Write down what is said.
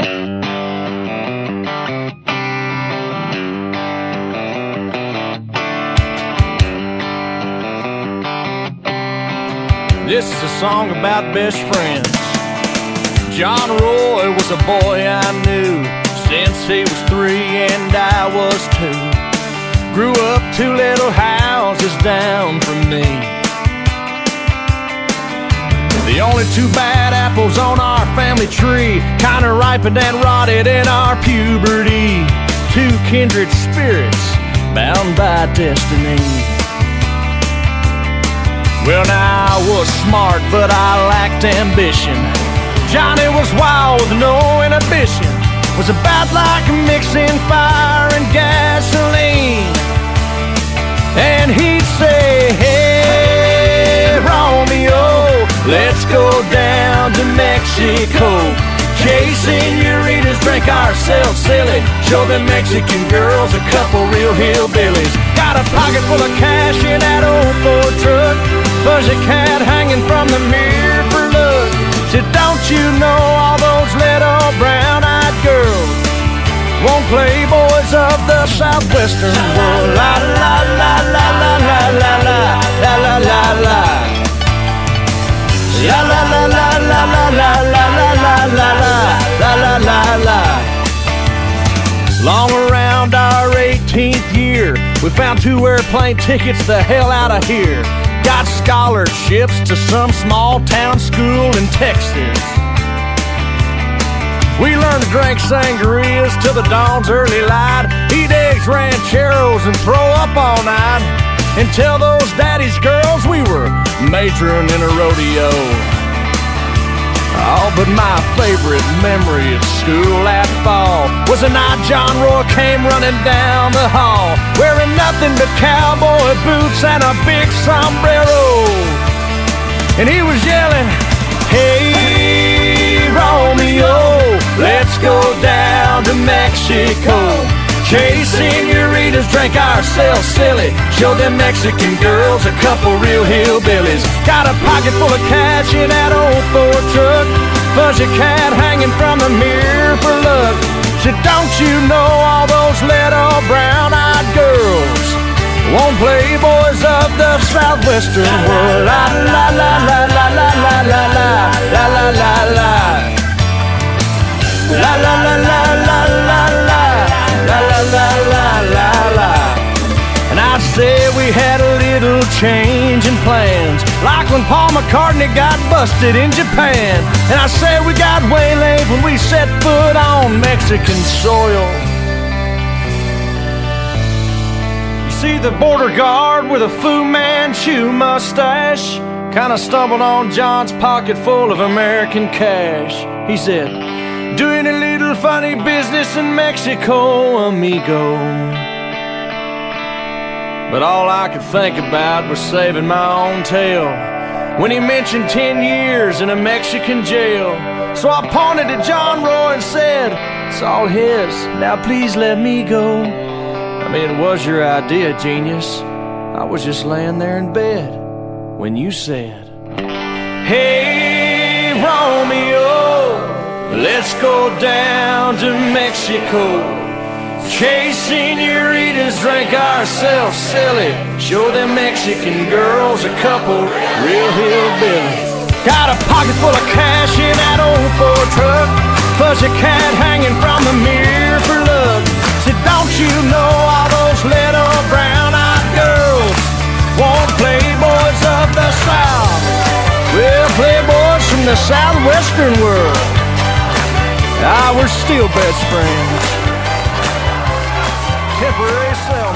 This is a song about best friends. John Roy was a boy I knew since he was 3 and I was 2. Grew up 2 little houses down from me. The only 2 bad apples on our family tree kinda ripened and rotted in our puberty. 2 kindred spirits bound by destiny. Well, now I was smart, but I lacked ambition. Johnny was wild with no inhibition. Was about like mixing fire and gasoline. And he'd say, hey, Romeo, let's go down to Mexico. Chase senoritas, drink ourselves silly. Show them Mexican girls a couple real hillbillies. Got a pocket full of cash in that old Ford truck. Fuzzy cat hanging from the mirror for luck. Said, don't you know all those little brown-eyed girls won't play boys of the southwestern world? La la la la la la la la la la la la. La la la la la la la la la la la la la la. Long around our 18th year, we found 2 airplane tickets the hell out of here. Got scholarships to some small town school in Texas. We learned to drink sangrias till the dawn's early light, eat eggs, rancheros, and throw up all night, and tell those daddy's girls we were majoring in a rodeo. Oh, but my favorite memory at school that fall was the night John Roy came running down the hall, wearing nothing but cowboy boots and a big sombrero. And he was yelling, hey, Romeo, let's go down to Mexico. Chase senoritas, drink ourselves silly. Show them Mexican girls a couple real hillbillies. Got a pocket full of cash in that old Ford truck. Fuzzy cat hanging from the mirror for luck. Said, don't you know all those little brown-eyed girls won't play boys of the southwestern world? La la la la la la la la la la la la la. La la la la la la la. La la la la la la. And I said we had a little change in plans, like when Paul McCartney got busted in Japan. And I said we got waylaid when we set foot on Mexican soil. You see, the border guard with a Fu Manchu mustache kinda stumbled on John's pocket full of American cash. He said, doing a little funny business in Mexico, amigo. But all I could think about was saving my own tail when he mentioned 10 years in a Mexican jail. So I pointed to John Roy and said, it's all his, now please let me go. I mean, it was your idea, genius. I was just laying there in bed when you said, hey, Romeo, let's go down to Mexico. Chase senoritas, drink ourselves silly. Show them Mexican girls a couple real hillbillies. Got a pocket full of cash in that old Ford truck. Fuzzy cat hanging from the mirror for luck. Said, don't you know all those little brown-eyed girls won't play boys of the South? Well, playboys from the southwestern world. We're still best friends. Temporary cell